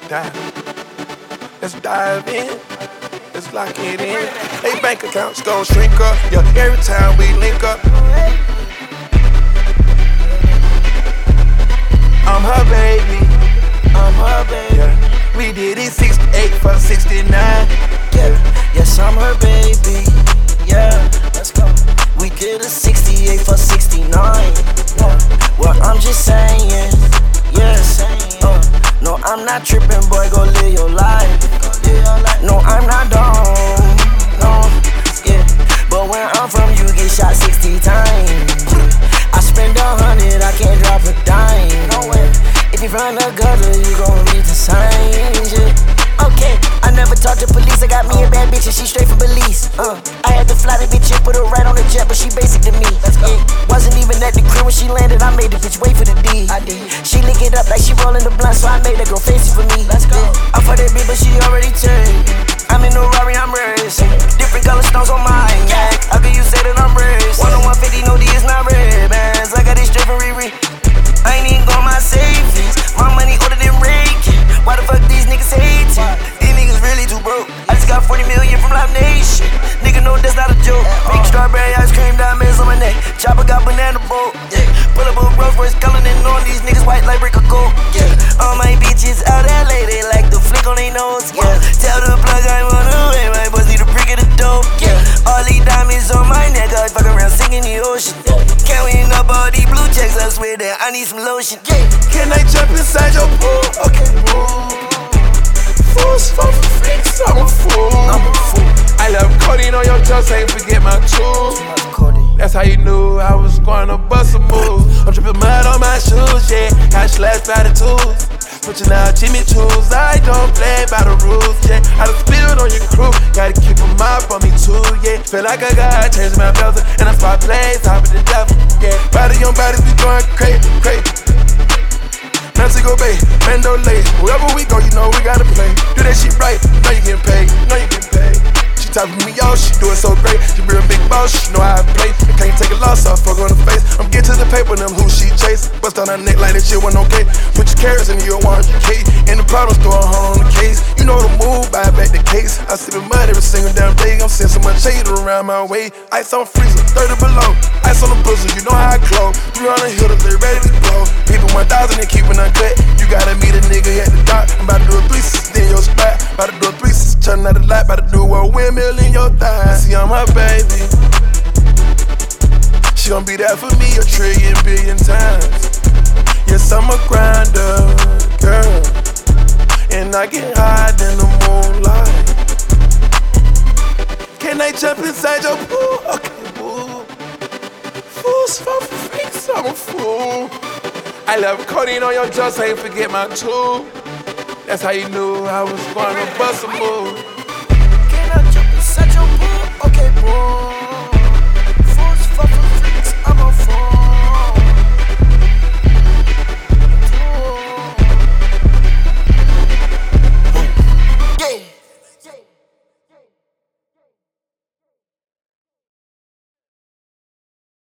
Let's dive in. Let's lock it in. Hey, bank accounts gon' shrink up. Yeah, every time we link up. I'm her baby. I'm her baby. Yeah. We did it 68 for 69. Yeah, yes, I'm her baby. Yeah, let's go. We did a 68 for 69. Well, I'm just saying, yeah. No, I'm not tripping, boy, go live your life. No, I'm not dumb, no, yeah. But when I'm from, you get shot 60 times. I spend 100, I can't drop a dime. No way. If you from the gutter, you gon' read the signs, yeah. Okay, I never talked to police. I got me a bad bitch and she straight from Belize. I had to fly the bitch and put her right on the jet, but she basic to me. Wasn't even at the crib when she landed. I made the bitch wait for the D. She lick it up like she rollin' the blunt, so I made her go fancy for me. I'm for that bitch, but she already turned. I'm in the Rari, I'm racing. Different color stones on my neck. How can you say that I'm racing? 10150, no D, it's not red bands. I got it straight from Riri. I ain't even got my savings. My money older than Reagan. Why the fuck these niggas hating? These niggas really too broke. I just got 40 million from Live Nation. Nigga know that's not a joke. Big strawberry ice cream, diamonds on my neck. Chopper got banana boat. Yeah. Pull up a Rolls Royce, coloring on these niggas white like brick of gold. Yeah. All my bitches out LA, they like the flick on their nose. Yeah. Tell the plug I'm on the way, my boys need a brick of the dope. Yeah. All these diamonds on my neck, I fuck around singing the ocean. Counting up all these blue checks, I swear that I need some lotion. Yeah. Can I jump inside your pool? Okay, pool. Fools for freaks, I'm a fool. I love codeine on your just ain't forget my tools. That's how you knew I was gonna bust a move. I'm dripping mud on my shoes, yeah. Got slashed by the tools. Switching out Jimmy Choo's. I don't play by the rules, yeah. I done spilled on your crew. Gotta keep them up on me too, yeah. Feel like I got changed my belter. And I spot plays, top of the devil, yeah. Body on bodies, we going crazy, crazy. Mexico Bay, Mendo Lay. Wherever we go, you know we gotta play. Do that shit right, know you getting paid, know you getting paid. She talking me out, she do it so great. She real big boss, she know how I play. I can't take a loss, so I fuck on the face. I'm getting to the paper, them who she chase. Bust on her neck like that shit wasn't okay. Put your carrots in your 100K. In the problem store, hold on the case. You know the move, buy back the case. I sip in mud every single damn day. I'm seeing so much shade around my way. Ice on freezer, 30 below. Ice on the blizzard, you know how I close. 300 hitters, they ready to blow. People 1,000 and keeping uncut. You gotta meet a nigga at the dock. I'm about to do a 360 in your spot. About to do a 360, turn out the light. About to do a windmill in your thigh. See, I'm her baby. She gon' be there for me a trillion billion times. Yes, I'm a grinder, girl. And I get high in the moonlight. Can I jump inside your pool? Okay, boo. Fools for freaks, I'm a fool. I love codeine on your just ain't forget my tool. That's how you knew I was gonna bust a move. Can I jump inside your pool? Okay, boo.